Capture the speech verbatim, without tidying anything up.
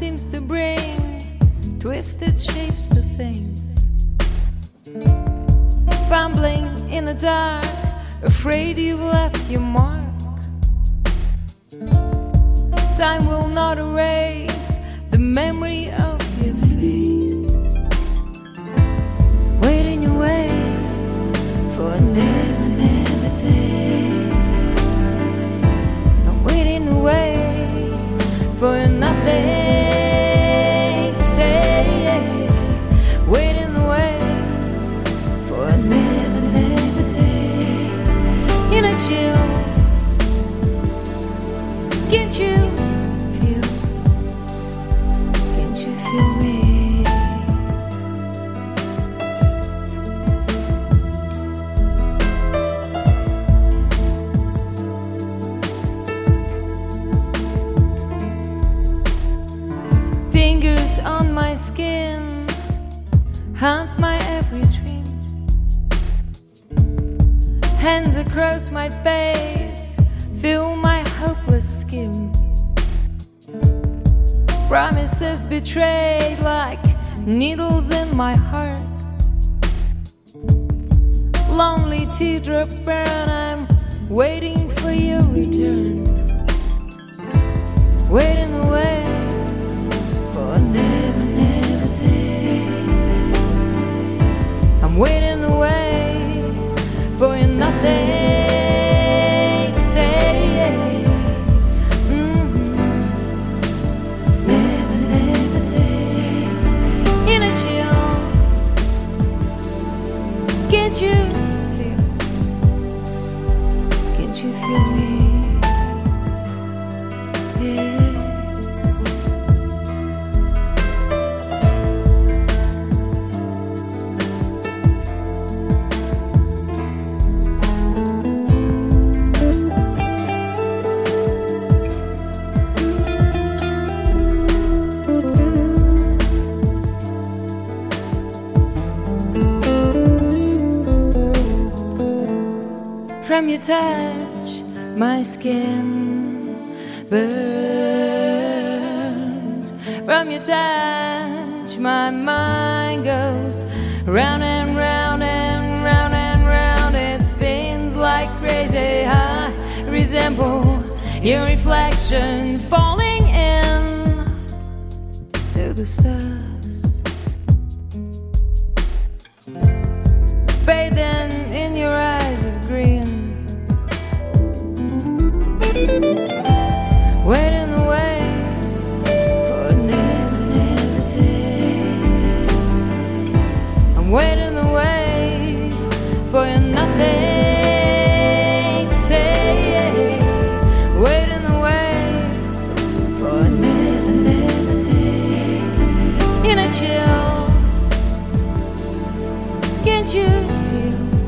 seems to bring twisted shapes to things. Fumbling in the dark, afraid you've left your mark. Time will not erase the memory of your face. Waiting away for a never, never day. I'm waiting away for nothing to say. Waiting away for a never, never day. In a chill, can't you feel? Can't you feel me? Fingers on my skin haunt my every dream. Hands across my face fill my hopeless skin. Promises betrayed like needles in my heart. Lonely teardrops burn, I'm waiting for your return. Waiting away for a never, never day. I'm waiting away for your nothing. Can't you feel? Can't you feel me? Yeah. From your touch, my skin burns. From your touch, my mind goes round and round and round and round. It spins like crazy. I resemble your reflection falling in to the stars, bathing in your eyes of green. Waiting away for a never, never day. I'm waiting away for your nothing to say. Waiting away for a never, never day. In a chill, can't you feel?